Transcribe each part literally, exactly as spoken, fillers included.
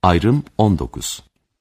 Ayrım on dokuz.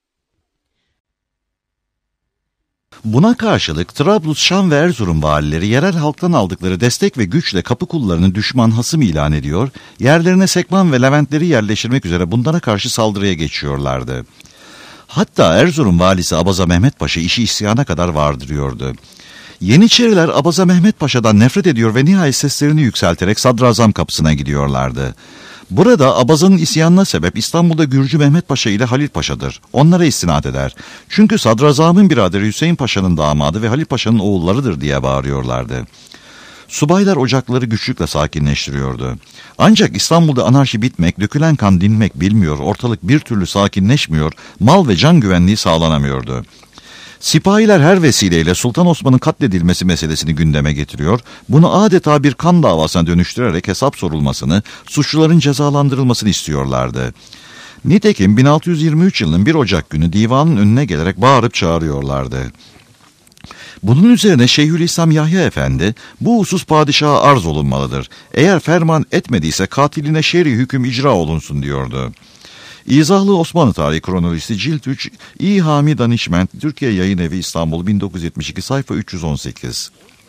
Buna karşılık Trablus, Şam ve Erzurum valileri yerel halktan aldıkları destek ve güçle Kapıkullarını düşman hasım ilan ediyor, yerlerine Sekban ve Leventleri yerleştirmek üzere bunlara karşı saldırıya geçiyorlardı. Hatta Erzurum valisi Abaza Mehmet Paşa işi isyana kadar vardırıyordu. Yeniçeriler Abaza Mehmet Paşa'dan nefret ediyor ve nihayet seslerini yükselterek Sadrazam kapısına gidiyorlardı. Burada Abaza'nın isyanına sebep İstanbul'da Gürcü Mehmet Paşa ile Halil Paşa'dır. Onlara istinad eder. Çünkü Sadrazam'ın biraderi Hüseyin Paşa'nın damadı ve Halil Paşa'nın oğullarıdır diye bağırıyorlardı. Subaylar ocakları güçlükle sakinleştiriyordu. Ancak İstanbul'da anarşi bitmek, dökülen kan dinmek bilmiyor, ortalık bir türlü sakinleşmiyor, mal ve can güvenliği sağlanamıyordu. Sipahiler her vesileyle Sultan Osman'ın katledilmesi meselesini gündeme getiriyor, bunu adeta bir kan davasına dönüştürerek hesap sorulmasını, suçluların cezalandırılmasını istiyorlardı. Nitekim bin altı yüz yirmi üç yılının bir Ocak günü divanın önüne gelerek bağırıp çağırıyorlardı. Bunun üzerine Şeyhülislam Yahya Efendi, bu husus padişaha arz olunmalıdır. Eğer ferman etmediyse katiline şer'i hüküm icra olunsun diyordu. İzahlı Osmanlı Tarihi Kronolojisi Cilt üç, İ. Hami Danişment, Türkiye Yayın Evi İstanbul bin dokuz yüz yetmiş iki sayfa üç yüz on sekiz.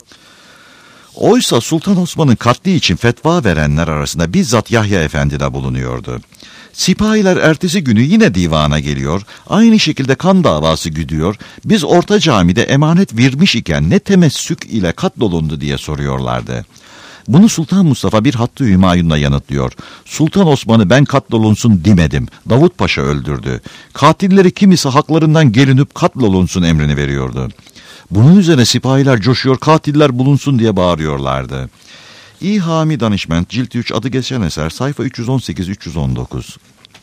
Oysa Sultan Osman'ın katli için fetva verenler arasında bizzat Yahya Efendi de bulunuyordu. Sipahiler ertesi günü yine divana geliyor, aynı şekilde kan davası güdüyor, biz Orta Cami'de emanet vermiş iken ne temessük ile katlolundu diye soruyorlardı. Bunu Sultan Mustafa bir hattı hümayunla yanıtlıyor. Sultan Osman'ı ben katlolunsun demedim. Davut Paşa öldürdü. Katilleri kimisi haklarından gelinip katlolunsun emrini veriyordu. Bunun üzerine sipahiler coşuyor, katiller bulunsun diye bağırıyorlardı. İ. Hami Danişment, Cilt üç, adı geçen eser, sayfa üç yüz on sekiz üç yüz on dokuz.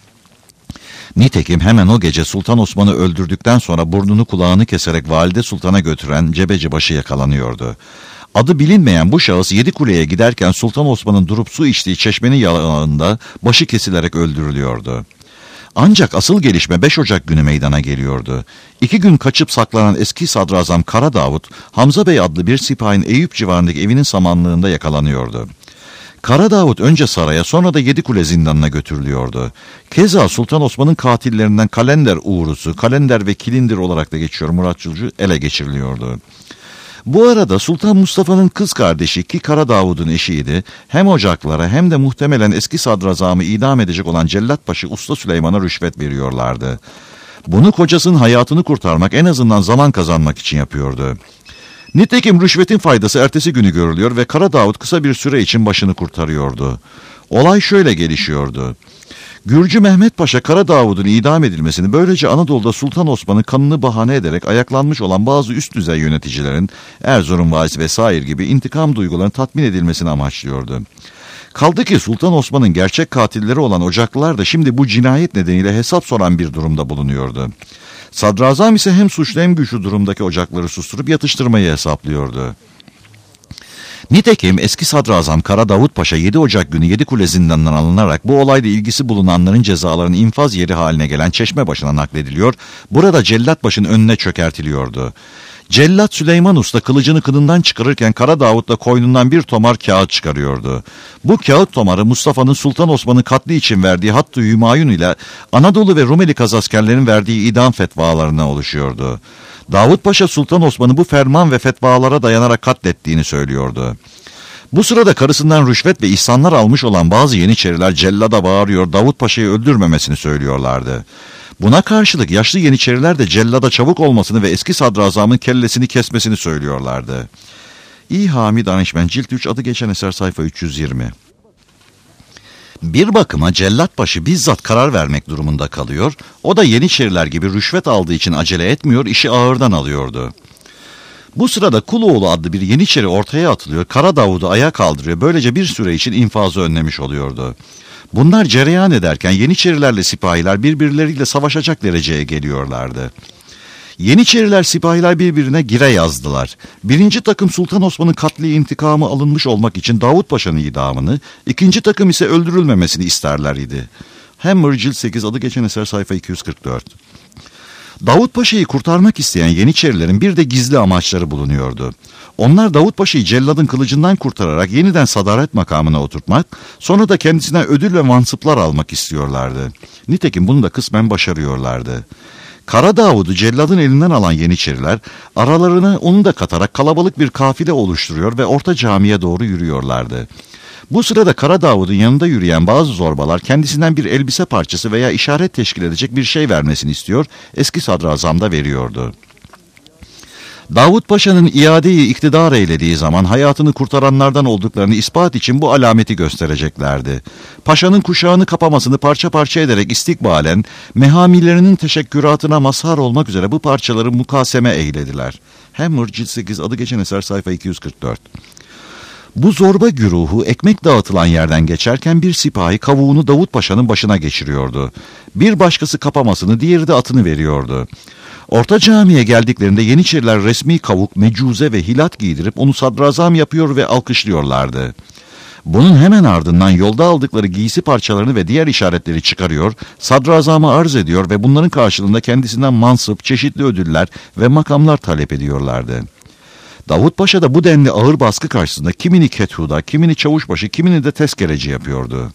Nitekim hemen o gece Sultan Osman'ı öldürdükten sonra burnunu kulağını keserek Valide Sultan'a götüren Cebecibaşı yakalanıyordu. Adı bilinmeyen bu şahıs Yedikule'ye giderken Sultan Osman'ın durup su içtiği çeşmenin yanında başı kesilerek öldürülüyordu. Ancak asıl gelişme beş Ocak günü meydana geliyordu. İki gün kaçıp saklanan eski sadrazam Kara Davut, Hamza Bey adlı bir sipahinin Eyüp civarındaki evinin samanlığında yakalanıyordu. Kara Davut önce saraya sonra da Yedikule zindanına götürülüyordu. Keza Sultan Osman'ın katillerinden Kalender Uğrusu, Kalender ve Kilindir olarak da geçiyor Murat Çulcu, ele geçiriliyordu. Bu arada Sultan Mustafa'nın kız kardeşi ki Kara Davud'un eşiydi, hem ocaklara hem de muhtemelen eski sadrazamı idam edecek olan Cellatbaşı Usta Süleyman'a rüşvet veriyorlardı. Bunu kocasının hayatını kurtarmak, en azından zaman kazanmak için yapıyordu. Nitekim rüşvetin faydası ertesi günü görülüyor ve Kara Davud kısa bir süre için başını kurtarıyordu. Olay şöyle gelişiyordu. Gürcü Mehmet Paşa Kara Davud'un idam edilmesini, böylece Anadolu'da Sultan Osman'ın kanını bahane ederek ayaklanmış olan bazı üst düzey yöneticilerin, Erzurum valisi vesaire gibi intikam duygularının tatmin edilmesini amaçlıyordu. Kaldı ki Sultan Osman'ın gerçek katilleri olan Ocaklılar da şimdi bu cinayet nedeniyle hesap soran bir durumda bulunuyordu. Sadrazam ise hem suçlu hem güçlü durumdaki Ocakları susturup yatıştırmayı hesaplıyordu. Nitekim eski sadrazam Kara Davut Paşa yedi Ocak günü Yedikule zindanından alınarak bu olayla ilgisi bulunanların cezalarının infaz yeri haline gelen Çeşmebaşı'na naklediliyor, burada Cellatbaşı'nın önüne çökertiliyordu. Cellat Süleyman Usta kılıcını kınından çıkarırken Kara Davut da koynundan bir tomar kağıt çıkarıyordu. Bu kağıt tomarı Mustafa'nın Sultan Osman'ın katli için verdiği Hattı Hümayun ile Anadolu ve Rumeli kazaskerlerin verdiği idam fetvalarına oluşuyordu. Davut Paşa Sultan Osman'ı bu ferman ve fetvalara dayanarak katlettiğini söylüyordu. Bu sırada karısından rüşvet ve ihsanlar almış olan bazı Yeniçeriler cellada bağırıyor, Davut Paşa'yı öldürmemesini söylüyorlardı. Buna karşılık yaşlı Yeniçeriler de cellada çabuk olmasını ve eski sadrazamın kellesini kesmesini söylüyorlardı. İ. Hami Danişment, Cilt üç, adı geçen eser, sayfa üç yüz yirmi. Bir bakıma Cellatbaşı bizzat karar vermek durumunda kalıyor, o da Yeniçeriler gibi rüşvet aldığı için acele etmiyor, işi ağırdan alıyordu. Bu sırada Kuloğlu adlı bir Yeniçeri ortaya atılıyor, Kara Davud'u ayağa kaldırıyor, böylece bir süre için infazı önlemiş oluyordu. Bunlar cereyan ederken Yeniçerilerle sipahiler birbirleriyle savaşacak dereceye geliyorlardı. Yeniçeriler sipahiler birbirine gire yazdılar. Birinci takım Sultan Osman'ın katli intikamı alınmış olmak için Davut Paşa'nın idamını, ikinci takım ise öldürülmemesini isterler idi. Hammer Cilt sekiz, adı geçen eser, sayfa iki yüz kırk dört. Davut Paşa'yı kurtarmak isteyen Yeniçerilerin bir de gizli amaçları bulunuyordu. Onlar Davut Paşa'yı celladın kılıcından kurtararak yeniden sadaret makamına oturtmak, sonra da kendisine ödül ve mansıplar almak istiyorlardı. Nitekim bunu da kısmen başarıyorlardı. Kara Davud'u celladın elinden alan Yeniçeriler, aralarına onu da katarak kalabalık bir kafile oluşturuyor ve Orta Cami'ye doğru yürüyorlardı. Bu sırada Kara Davud'un yanında yürüyen bazı zorbalar kendisinden bir elbise parçası veya işaret teşkil edecek bir şey vermesini istiyor, eski sadrazam da veriyordu. Davut Paşa'nın iadeyi iktidar eylediği zaman hayatını kurtaranlardan olduklarını ispat için bu alameti göstereceklerdi. Paşa'nın kuşağını kapamasını parça parça ederek istikbalen, mehamilerinin teşekküratına mazhar olmak üzere bu parçaları mukaseme eylediler. Hammer cilt sekiz, adı geçen eser, sayfa iki yüz kırk dört. Bu zorba güruhu ekmek dağıtılan yerden geçerken bir sipahi kavuğunu Davut Paşa'nın başına geçiriyordu. Bir başkası kapamasını, diğeri de atını veriyordu. Orta Cami'ye geldiklerinde Yeniçeriler resmi kavuk, mecuze ve hilat giydirip onu sadrazam yapıyor ve alkışlıyorlardı. Bunun hemen ardından yolda aldıkları giysi parçalarını ve diğer işaretleri çıkarıyor, sadrazama arz ediyor ve bunların karşılığında kendisinden mansıp, çeşitli ödüller ve makamlar talep ediyorlardı. Davut Paşa da bu denli ağır baskı karşısında kimini kethuda, kimini çavuşbaşı, kimini de tezkereci yapıyordu.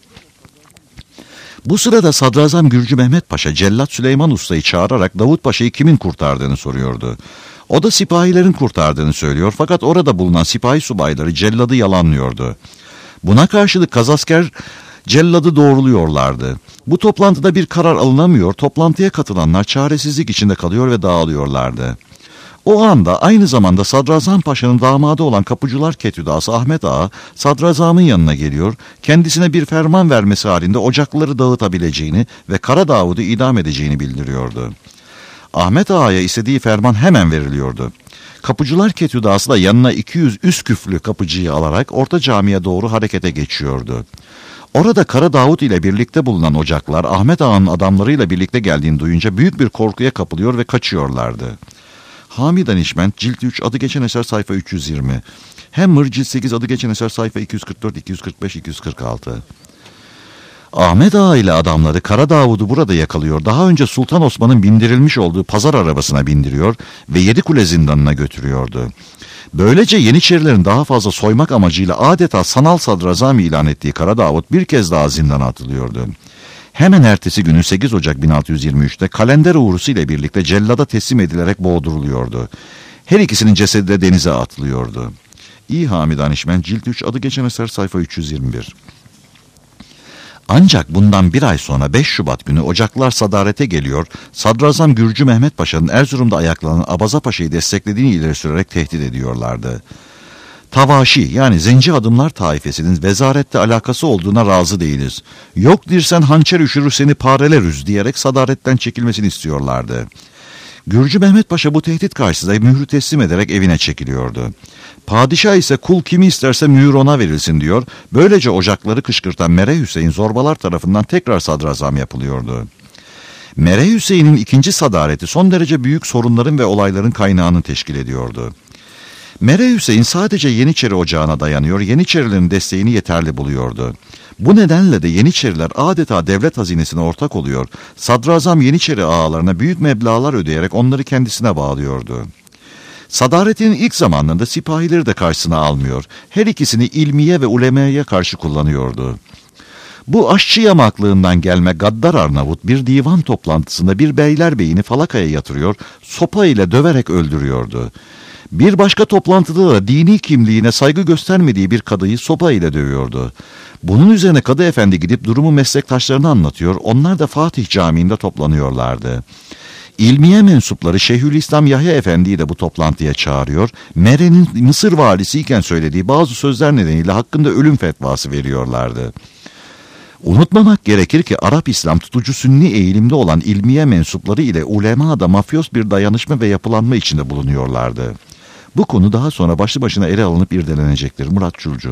Bu sırada Sadrazam Gürcü Mehmet Paşa, Cellat Süleyman Usta'yı çağırarak Davut Paşa'yı kimin kurtardığını soruyordu. O da sipahilerin kurtardığını söylüyor, fakat orada bulunan sipahi subayları celladı yalanlıyordu. Buna karşılık kazasker celladı doğruluyorlardı. Bu toplantıda bir karar alınamıyor, toplantıya katılanlar çaresizlik içinde kalıyor ve dağılıyorlardı. O anda aynı zamanda Sadrazam Paşa'nın damadı olan Kapıcılar Ketüdası Ahmet Ağa, Sadrazam'ın yanına geliyor, kendisine bir ferman vermesi halinde ocakları dağıtabileceğini ve Kara Davud'u idam edeceğini bildiriyordu. Ahmet Ağa'ya istediği ferman hemen veriliyordu. Kapıcılar Ketüdası da yanına iki yüz üsküflü kapıcıyı alarak Orta Cami'ye doğru harekete geçiyordu. Orada Kara Davud ile birlikte bulunan ocaklar Ahmet Ağa'nın adamlarıyla birlikte geldiğini duyunca büyük bir korkuya kapılıyor ve kaçıyorlardı. Hami Danişment cilt üç, adı geçen eser, sayfa üç yüz yirmi. Hammer cilt sekiz, adı geçen eser, sayfa iki yüz kırk dört, iki yüz kırk beş, iki yüz kırk altı. Ahmet Ağa ile adamları Kara Davud'u burada yakalıyor. Daha önce Sultan Osman'ın bindirilmiş olduğu pazar arabasına bindiriyor ve Yedikule zindanına götürüyordu. Böylece Yeniçerilerin daha fazla soymak amacıyla adeta sanal sadrazam ilan ettiği Kara Davud bir kez daha zindana atılıyordu. Hemen ertesi günü sekiz Ocak bin altı yüz yirmi üç'te kalender uğrusu ile birlikte cellada teslim edilerek boğduruluyordu. Her ikisinin cesedi de denize atılıyordu. İ. Hami Danişment cilt üç, adı geçen eser, sayfa üç yüz yirmi bir. Ancak bundan bir ay sonra beş Şubat günü ocaklar sadarete geliyor, Sadrazam Gürcü Mehmet Paşa'nın Erzurum'da ayaklanan Abaza Paşa'yı desteklediğini ileri sürerek tehdit ediyorlardı. Tavaşi yani zenci adımlar taifesinin vezarette alakası olduğuna razı değiliz. Yok dirsen hançer üşürür seni pareleriz diyerek sadaretten çekilmesini istiyorlardı. Gürcü Mehmet Paşa bu tehdit karşısında mührü teslim ederek evine çekiliyordu. Padişah ise kul kimi isterse mühür ona verilsin diyor. Böylece ocakları kışkırtan Mere Hüseyin zorbalar tarafından tekrar sadrazam yapılıyordu. Mere Hüseyin'in ikinci sadareti son derece büyük sorunların ve olayların kaynağını teşkil ediyordu. Mere Hüseyin sadece Yeniçeri ocağına dayanıyor, Yeniçerilerin desteğini yeterli buluyordu. Bu nedenle de Yeniçeriler adeta devlet hazinesine ortak oluyor, Sadrazam Yeniçeri ağalarına büyük meblağlar ödeyerek onları kendisine bağlıyordu. Sadaretin ilk zamanlarında sipahileri de karşısına almıyor, her ikisini ilmiye ve ulemaya karşı kullanıyordu. Bu aşçı yamaklığından gelme gaddar Arnavut bir divan toplantısında bir beylerbeyini falakaya yatırıyor, sopa ile döverek öldürüyordu. Bir başka toplantıda da dini kimliğine saygı göstermediği bir kadıyı sopa ile dövüyordu. Bunun üzerine Kadı Efendi gidip durumu meslektaşlarına anlatıyor, onlar da Fatih Camii'nde toplanıyorlardı. İlmiye mensupları Şeyhülislam Yahya Efendi'yi de bu toplantıya çağırıyor, Mere'nin Mısır valisiyken söylediği bazı sözler nedeniyle hakkında ölüm fetvası veriyorlardı. Unutmamak gerekir ki Arap İslam tutucu Sünni eğilimde olan ilmiye mensupları ile ulema da mafyos bir dayanışma ve yapılanma içinde bulunuyorlardı. Bu konu daha sonra başlı başına ele alınıp irdelenecektir. Murat Çulcu.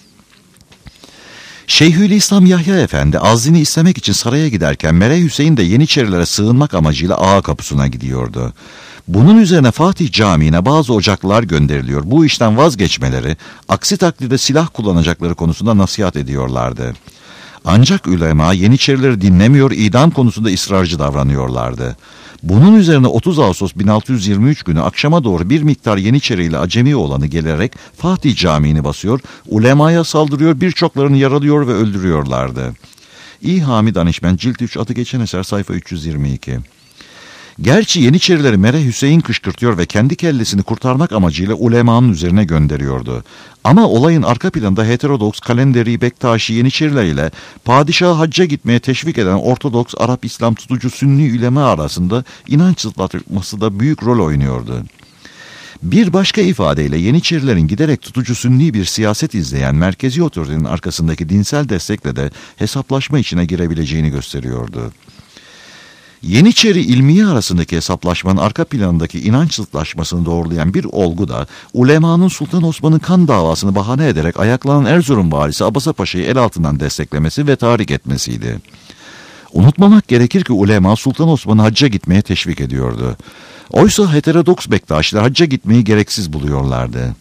Şeyhülislam Yahya Efendi azlini istemek için saraya giderken Mere Hüseyin de Yeniçerilere sığınmak amacıyla ağa kapısına gidiyordu. Bunun üzerine Fatih Camii'ne bazı ocaklar gönderiliyor. Bu işten vazgeçmeleri, aksi takdirde silah kullanacakları konusunda nasihat ediyorlardı. Ancak ulema Yeniçerileri dinlemiyor, idam konusunda ısrarcı davranıyorlardı. Bunun üzerine otuz Ağustos bin altı yüz yirmi üç günü akşama doğru bir miktar Yeniçeri ile Acemi oğlanı gelerek Fatih Camii'ni basıyor, ulemaya saldırıyor, birçoklarını yaralıyor ve öldürüyorlardı. İ. Hami Danışmen, Cilt üç, adı geçen eser, sayfa üç yüz yirmi iki. Gerçi Yeniçerileri Mere Hüseyin kışkırtıyor ve kendi kellesini kurtarmak amacıyla ulemanın üzerine gönderiyordu. Ama olayın arka planında heterodoks Kalenderi Bektaşi Yeniçeriler ile padişahı hacca gitmeye teşvik eden Ortodoks Arap İslam tutucu Sünni ulema arasında inanç zıtlatması da büyük rol oynuyordu. Bir başka ifadeyle Yeniçerilerin giderek tutucu Sünni bir siyaset izleyen merkezi otoritenin arkasındaki dinsel destekle de hesaplaşma içine girebileceğini gösteriyordu. Yeniçeri ilmiye arasındaki hesaplaşmanın arka planındaki inanç zıtlaşmasını doğrulayan bir olgu da ulemanın Sultan Osman'ın kan davasını bahane ederek ayaklanan Erzurum valisi Abasa Paşa'yı el altından desteklemesi ve tahrik etmesiydi. Unutmamak gerekir ki ulema Sultan Osman'ı hacca gitmeye teşvik ediyordu. Oysa heterodoks Bektaşiler hacca gitmeyi gereksiz buluyorlardı.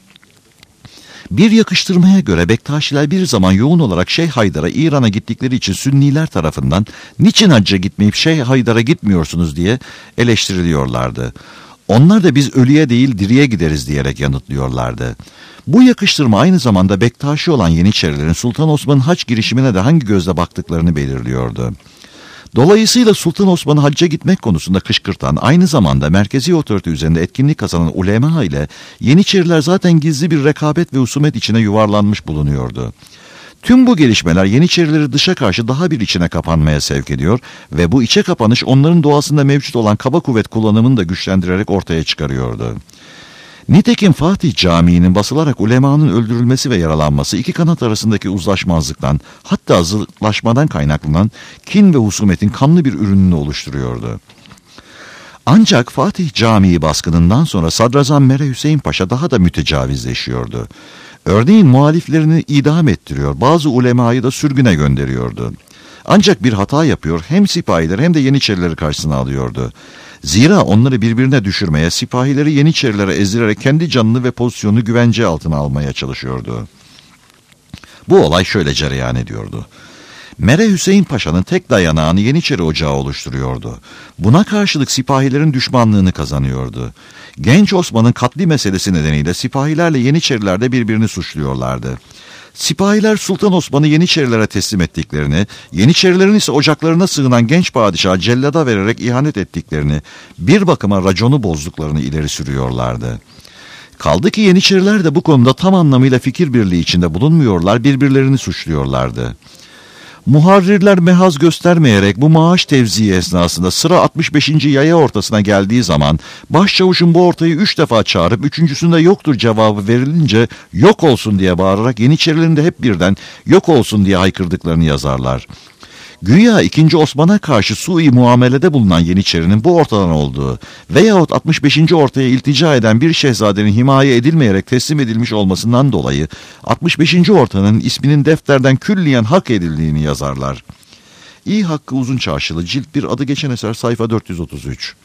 Bir yakıştırmaya göre Bektaşiler bir zaman yoğun olarak Şeyh Haydar'a İran'a gittikleri için Sünniler tarafından niçin hacca gitmeyip Şeyh Haydar'a gitmiyorsunuz diye eleştiriliyorlardı. Onlar da biz ölüye değil diriye gideriz diyerek yanıtlıyorlardı. Bu yakıştırma aynı zamanda Bektaşi olan Yeniçerilerin Sultan Osman'ın hac girişimine de hangi gözle baktıklarını belirliyordu. Dolayısıyla Sultan Osman'ı hacca gitmek konusunda kışkırtan, aynı zamanda merkezi otorite üzerinde etkinlik kazanan ulema ile Yeniçeriler zaten gizli bir rekabet ve husumet içine yuvarlanmış bulunuyordu. Tüm bu gelişmeler Yeniçerileri dışa karşı daha bir içine kapanmaya sevk ediyor ve bu içe kapanış onların doğasında mevcut olan kaba kuvvet kullanımını da güçlendirerek ortaya çıkarıyordu. Nitekim Fatih Camii'nin basılarak ulemanın öldürülmesi ve yaralanması iki kanat arasındaki uzlaşmazlıktan, hatta zıtlaşmadan kaynaklanan kin ve husumetin kanlı bir ürününü oluşturuyordu. Ancak Fatih Camii baskınından sonra Sadrazam Mere Hüseyin Paşa daha da mütecavizleşiyordu. Örneğin muhaliflerini idam ettiriyor, bazı ulemayı da sürgüne gönderiyordu. Ancak bir hata yapıyor, hem sipahileri hem de Yeniçerileri karşısına alıyordu. Zira onları birbirine düşürmeye, sipahileri Yeniçerilere ezdirerek kendi canını ve pozisyonunu güvence altına almaya çalışıyordu. Bu olay şöyle cereyan ediyordu. Mere Hüseyin Paşa'nın tek dayanağını Yeniçeri Ocağı oluşturuyordu. Buna karşılık sipahilerin düşmanlığını kazanıyordu. Genç Osman'ın katli meselesi nedeniyle sipahilerle Yeniçeriler de birbirini suçluyorlardı. Sipahiler Sultan Osman'ı Yeniçerilere teslim ettiklerini, Yeniçerilerin ise ocaklarına sığınan genç padişaha cellada vererek ihanet ettiklerini, bir bakıma raconu bozduklarını ileri sürüyorlardı. Kaldı ki Yeniçeriler de bu konuda tam anlamıyla fikir birliği içinde bulunmuyorlar, birbirlerini suçluyorlardı. Muharrirler mehaz göstermeyerek bu maaş tevziği esnasında sıra altmış beşinci yaya ortasına geldiği zaman başçavuşun bu ortayı üç defa çağırıp üçüncüsünde yoktur cevabı verilince yok olsun diye bağırarak Yeniçerilerin de hep birden yok olsun diye haykırdıklarını yazarlar. Güya ikinci Osman'a karşı sui muamelede bulunan Yeniçerinin bu ortadan olduğu veyahut altmış beşinci ortaya iltica eden bir şehzadenin himaye edilmeyerek teslim edilmiş olmasından dolayı altmış beşinci ortanın isminin defterden külliyen hak edildiğini yazarlar. İ. Hakkı Uzun Çarşılı, Cilt bir, adı geçen eser, sayfa dört yüz otuz üç.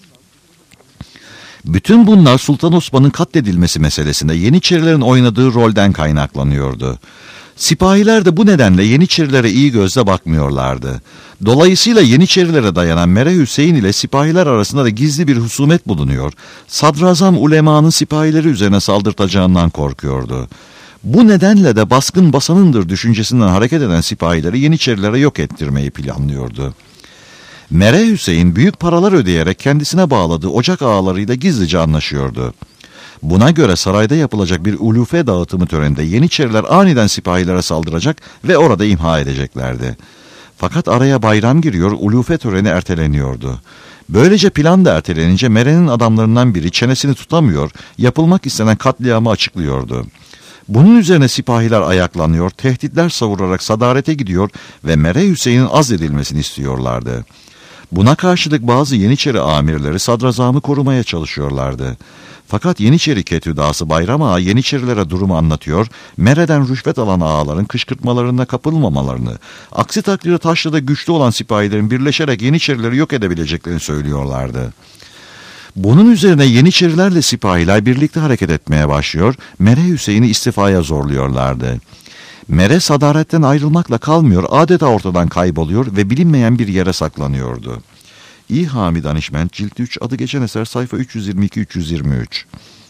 Bütün bunlar Sultan Osman'ın katledilmesi meselesinde Yeniçerilerin oynadığı rolden kaynaklanıyordu. Sipahiler de bu nedenle Yeniçerilere iyi gözle bakmıyorlardı. Dolayısıyla Yeniçerilere dayanan Mere Hüseyin ile sipahiler arasında da gizli bir husumet bulunuyor. Sadrazam ulemanın sipahileri üzerine saldırtacağından korkuyordu. Bu nedenle de baskın basanındır düşüncesinden hareket eden sipahileri Yeniçerilere yok ettirmeyi planlıyordu. Mere Hüseyin büyük paralar ödeyerek kendisine bağladığı ocak ağalarıyla gizlice anlaşıyordu. Buna göre sarayda yapılacak bir ulufe dağıtımı töreninde Yeniçeriler aniden sipahilere saldıracak ve orada imha edeceklerdi. Fakat araya bayram giriyor, ulufe töreni erteleniyordu. Böylece plan da ertelenince Mere'nin adamlarından biri çenesini tutamıyor, yapılmak istenen katliamı açıklıyordu. Bunun üzerine sipahiler ayaklanıyor, tehditler savurarak sadarete gidiyor ve Mere Hüseyin'in azledilmesini istiyorlardı. Buna karşılık bazı Yeniçeri amirleri sadrazamı korumaya çalışıyorlardı. Fakat Yeniçeri ketüdası Bayram Ağa Yeniçerilere durumu anlatıyor, Mere'den rüşvet alan ağaların kışkırtmalarına kapılmamalarını, aksi takdirde Taşra'da güçlü olan sipahilerin birleşerek Yeniçerileri yok edebileceklerini söylüyorlardı. Bunun üzerine Yeniçerilerle sipahiler birlikte hareket etmeye başlıyor, Mere Hüseyin'i istifaya zorluyorlardı. Mere sadaretten ayrılmakla kalmıyor, adeta ortadan kayboluyor ve bilinmeyen bir yere saklanıyordu. İ. Hami Danişment, cilt üç, adı geçen eser, sayfa üç yüz yirmi iki üç yüz yirmi üç.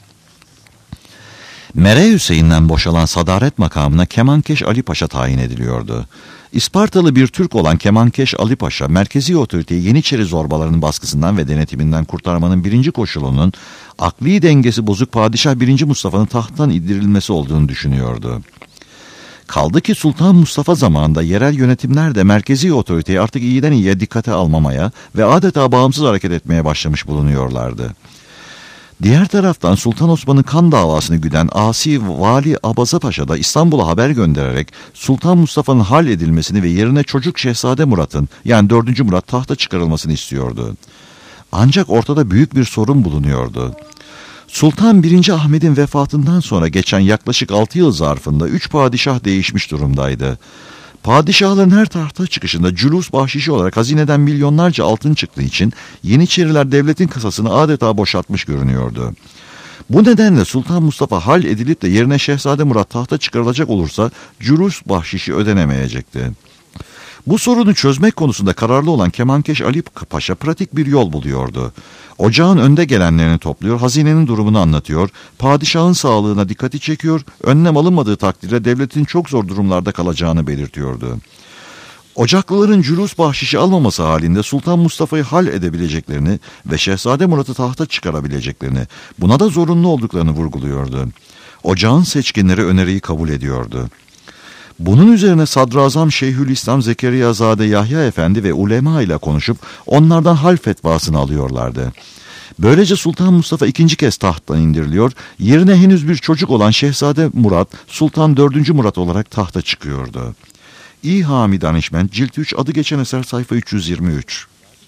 Mere Hüseyin'den boşalan sadaret makamına Kemankeş Ali Paşa tayin ediliyordu. İspartalı bir Türk olan Kemankeş Ali Paşa, merkezi otoriteyi Yeniçeri zorbalarının baskısından ve denetiminden kurtarmanın birinci koşulunun akli dengesi bozuk Padişah birinci Mustafa'nın tahttan indirilmesi olduğunu düşünüyordu. Kaldı ki Sultan Mustafa zamanında yerel yönetimler de merkezi otoriteyi artık iyiden iyiye dikkate almamaya ve adeta bağımsız hareket etmeye başlamış bulunuyorlardı. Diğer taraftan Sultan Osman'ın kan davasını güden Asi Vali Abaza Paşa da İstanbul'a haber göndererek Sultan Mustafa'nın hal edilmesini ve yerine çocuk Şehzade Murat'ın, yani dördüncü Murat, tahta çıkarılmasını istiyordu. Ancak ortada büyük bir sorun bulunuyordu. Sultan birinci Ahmet'in vefatından sonra geçen yaklaşık altı yıl zarfında üç padişah değişmiş durumdaydı. Padişahların her tahta çıkışında cülus bahşişi olarak hazineden milyonlarca altın çıktığı için Yeniçeriler devletin kasasını adeta boşaltmış görünüyordu. Bu nedenle Sultan Mustafa hal edilip de yerine Şehzade Murat tahta çıkarılacak olursa cülus bahşişi ödenemeyecekti. Bu sorunu çözmek konusunda kararlı olan Kemankeş Ali Paşa pratik bir yol buluyordu. Ocağın önde gelenlerini topluyor, hazinenin durumunu anlatıyor, padişahın sağlığına dikkati çekiyor, önlem alınmadığı takdirde devletin çok zor durumlarda kalacağını belirtiyordu. Ocaklıların cülus bahşişi almaması halinde Sultan Mustafa'yı hal edebileceklerini ve Şehzade Murat'ı tahta çıkarabileceklerini, buna da zorunlu olduklarını vurguluyordu. Ocağın seçkinleri öneriyi kabul ediyordu. Bunun üzerine Sadrazam Şeyhülislam Zekeriyazade Yahya Efendi ve ulema ile konuşup onlardan hal fetvasını alıyorlardı. Böylece Sultan Mustafa ikinci kez tahttan indiriliyor, yerine henüz bir çocuk olan Şehzade Murat, Sultan dördüncü Murat olarak tahta çıkıyordu. İ. Hami Danişment, cilt üç, adı geçen eser, sayfa üç yüz yirmi üç.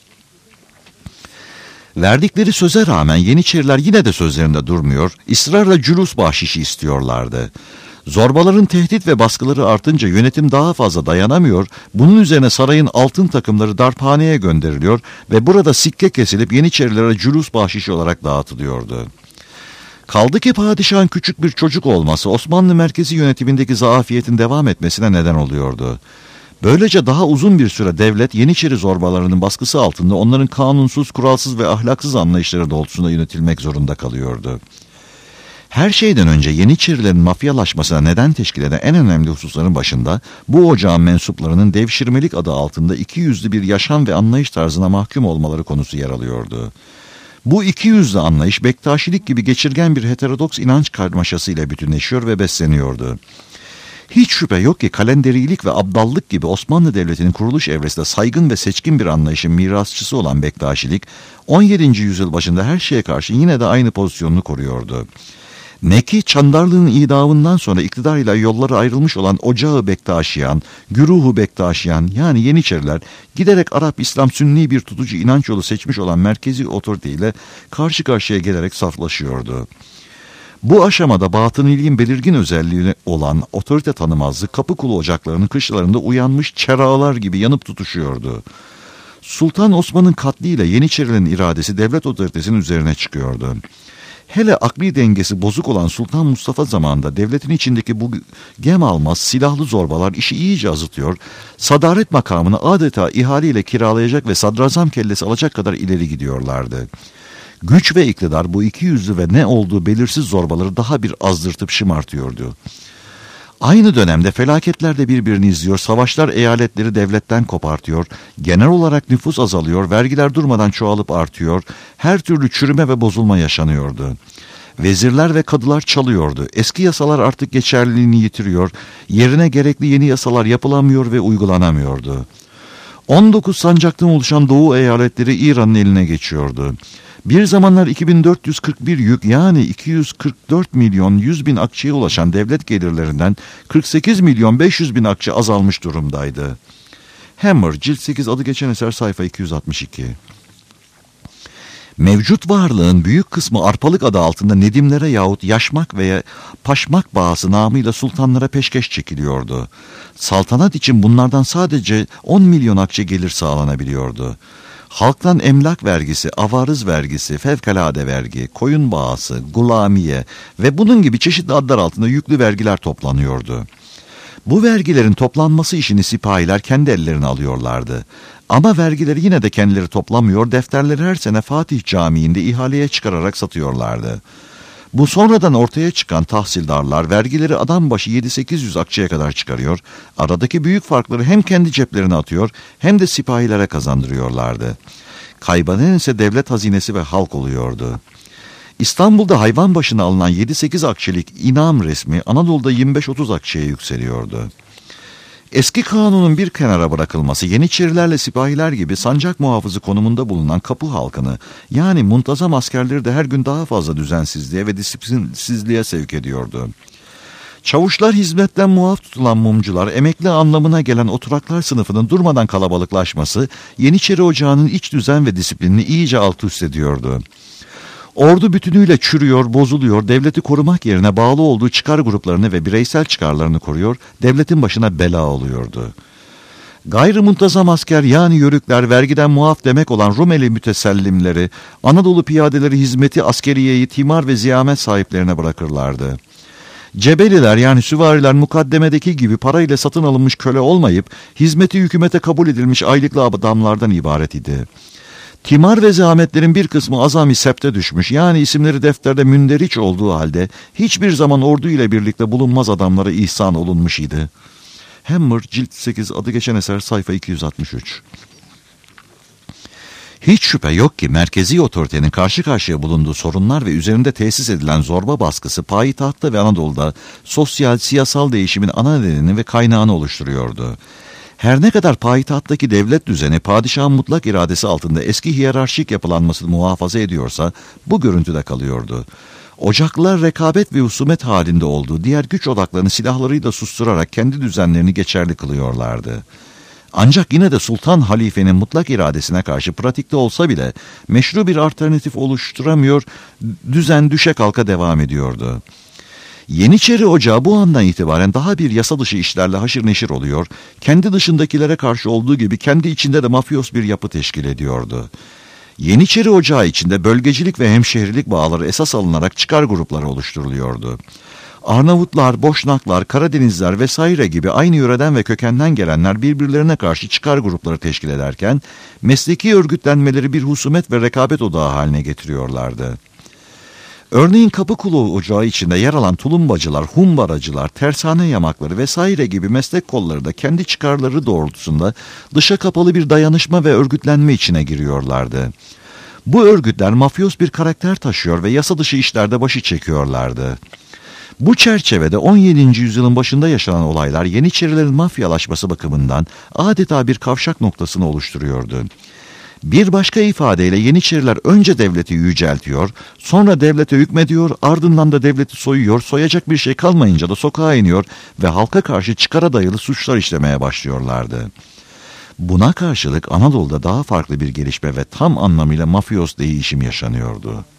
Verdikleri söze rağmen Yeniçeriler yine de sözlerinde durmuyor, ısrarla cülus bahşişi istiyorlardı. Zorbaların tehdit ve baskıları artınca yönetim daha fazla dayanamıyor, bunun üzerine sarayın altın takımları darphaneye gönderiliyor ve burada sikke kesilip Yeniçerilere cülus bahşişi olarak dağıtılıyordu. Kaldı ki padişahın küçük bir çocuk olması Osmanlı merkezi yönetimindeki zaafiyetin devam etmesine neden oluyordu. Böylece daha uzun bir süre devlet Yeniçeri zorbalarının baskısı altında onların kanunsuz, kuralsız ve ahlaksız anlayışları doğrultusunda yönetilmek zorunda kalıyordu. Her şeyden önce Yeniçerilerin mafyalaşmasına neden teşkil eden en önemli hususların başında bu ocağın mensuplarının devşirmelik adı altında iki yüzlü bir yaşam ve anlayış tarzına mahkum olmaları konusu yer alıyordu. Bu iki yüzlü anlayış Bektaşilik gibi geçirgen bir heterodoks inanç karmaşası ile bütünleşiyor ve besleniyordu. Hiç şüphe yok ki kalenderilik ve abdallık gibi Osmanlı Devleti'nin kuruluş evresinde saygın ve seçkin bir anlayışın mirasçısı olan Bektaşilik, on yedinci yüzyıl başında her şeye karşı yine de aynı pozisyonunu koruyordu. Ne ki Çandarlı'nın idamından sonra iktidarıyla yolları ayrılmış olan Ocağı Bektaşiyan, Güruhu Bektaşiyan yani Yeniçeriler giderek Arap İslam Sünni bir tutucu inanç yolu seçmiş olan merkezi otoriteyle karşı karşıya gelerek saflaşıyordu. Bu aşamada batıniliğin belirgin özelliği olan otorite tanımazlık Kapıkulu ocaklarının kışlarında uyanmış çerağlar gibi yanıp tutuşuyordu. Sultan Osman'ın katliyle Yeniçerilerin iradesi devlet otoritesinin üzerine çıkıyordu. Hele akli dengesi bozuk olan Sultan Mustafa zamanında devletin içindeki bu gem almaz silahlı zorbalar işi iyice azıtıyor, sadaret makamını adeta ihaleyle kiralayacak ve sadrazam kellesi alacak kadar ileri gidiyorlardı. Güç ve iktidar bu iki yüzlü ve ne olduğu belirsiz zorbaları daha bir azdırtıp şımartıyordu. Aynı dönemde felaketler de birbirini izliyor, savaşlar eyaletleri devletten kopartıyor, genel olarak nüfus azalıyor, vergiler durmadan çoğalıp artıyor, her türlü çürüme ve bozulma yaşanıyordu. Vezirler ve kadılar çalıyordu, eski yasalar artık geçerliliğini yitiriyor, yerine gerekli yeni yasalar yapılamıyor ve uygulanamıyordu. on dokuz sancaktan oluşan Doğu eyaletleri İran'ın eline geçiyordu. Bir zamanlar iki bin dört yüz kırk bir yük yani iki yüz kırk dört milyon yüz bin akçeye ulaşan devlet gelirlerinden kırk sekiz milyon beş yüz bin akçe azalmış durumdaydı. Hammer, cilt sekiz, adı geçen eser, sayfa iki yüz altmış iki. Mevcut varlığın büyük kısmı arpalık adı altında nedimlere yahut yaşmak veya paşmak bağısı namıyla sultanlara peşkeş çekiliyordu. Saltanat için bunlardan sadece on milyon akçe gelir sağlanabiliyordu. Halktan emlak vergisi, avarız vergisi, fevkalade vergi, koyun bağısı, gulamiye ve bunun gibi çeşitli adlar altında yüklü vergiler toplanıyordu. Bu vergilerin toplanması işini sipahiler kendi ellerine alıyorlardı. Ama vergileri yine de kendileri toplamıyor, defterleri her sene Fatih Camii'nde ihaleye çıkararak satıyorlardı. Bu sonradan ortaya çıkan tahsildarlar vergileri adam başı yedi sekiz yüz akçeye kadar çıkarıyor, aradaki büyük farkları hem kendi ceplerine atıyor hem de sipahilere kazandırıyorlardı. Kaybanan ise devlet hazinesi ve halk oluyordu. İstanbul'da hayvan başına alınan yedi sekiz akçelik inam resmi Anadolu'da yirmi beş otuz akçeye yükseliyordu. Eski kanunun bir kenara bırakılması Yeniçerilerle sipahiler gibi sancak muhafızı konumunda bulunan kapı halkını, yani muntazam askerleri de her gün daha fazla düzensizliğe ve disiplinsizliğe sevk ediyordu. Çavuşlar, hizmetten muaf tutulan mumcular, emekli anlamına gelen oturaklar sınıfının durmadan kalabalıklaşması Yeniçeri Ocağı'nın iç düzen ve disiplinini iyice alt üst ediyordu. Ordu bütünüyle çürüyor, bozuluyor, devleti korumak yerine bağlı olduğu çıkar gruplarını ve bireysel çıkarlarını koruyor, devletin başına bela oluyordu. Gayrı-muntazam asker, yani yörükler, vergiden muaf demek olan Rumeli mütesellimleri, Anadolu piyadeleri hizmeti askeriyeyi timar ve ziyamet sahiplerine bırakırlardı. Cebeliler, yani süvariler, mukaddemedeki gibi parayla satın alınmış köle olmayıp hizmeti hükümete kabul edilmiş aylıklı adamlardan ibaret idi. Timar ve zahmetlerin bir kısmı azami septe düşmüş, yani isimleri defterde münderiç olduğu halde hiçbir zaman ordu ile birlikte bulunmaz adamlara ihsan olunmuş idi. Hammer, cilt sekiz, adı geçen eser, sayfa iki yüz altmış üç. Hiç şüphe yok ki merkezi otoritenin karşı karşıya bulunduğu sorunlar ve üzerinde tesis edilen zorba baskısı payitahtta ve Anadolu'da sosyal, siyasal değişimin ana nedenini ve kaynağını oluşturuyordu. Her ne kadar payitahttaki devlet düzeni padişahın mutlak iradesi altında eski hiyerarşik yapılanmasını muhafaza ediyorsa bu görüntüde kalıyordu. Ocaklılar rekabet ve husumet halinde olduğu diğer güç odaklarını silahlarıyla susturarak kendi düzenlerini geçerli kılıyorlardı. Ancak yine de sultan halifenin mutlak iradesine karşı pratikte olsa bile meşru bir alternatif oluşturamıyor, düzen düşe kalka devam ediyordu. Yeniçeri Ocağı bu andan itibaren daha bir yasa dışı işlerle haşır neşir oluyor, kendi dışındakilere karşı olduğu gibi kendi içinde de mafyos bir yapı teşkil ediyordu. Yeniçeri Ocağı içinde bölgecilik ve hemşehrilik bağları esas alınarak çıkar grupları oluşturuluyordu. Arnavutlar, Boşnaklar, Karadenizler vesaire gibi aynı yöreden ve kökenden gelenler birbirlerine karşı çıkar grupları teşkil ederken, mesleki örgütlenmeleri bir husumet ve rekabet odağı haline getiriyorlardı. Örneğin Kapıkulu Ocağı içinde yer alan tulumbacılar, humbaracılar, tersane yamakları vesaire gibi meslek kolları da kendi çıkarları doğrultusunda dışa kapalı bir dayanışma ve örgütlenme içine giriyorlardı. Bu örgütler mafyos bir karakter taşıyor ve yasa dışı işlerde başı çekiyorlardı. Bu çerçevede on yedinci yüzyılın başında yaşanan olaylar Yeniçerilerin mafyalaşması bakımından adeta bir kavşak noktasını oluşturuyordu. Bir başka ifadeyle Yeniçeriler önce devleti yüceltiyor, sonra devlete hükmediyor, ardından da devleti soyuyor, soyacak bir şey kalmayınca da sokağa iniyor ve halka karşı çıkara dayalı suçlar işlemeye başlıyorlardı. Buna karşılık Anadolu'da daha farklı bir gelişme ve tam anlamıyla mafyos değişim yaşanıyordu.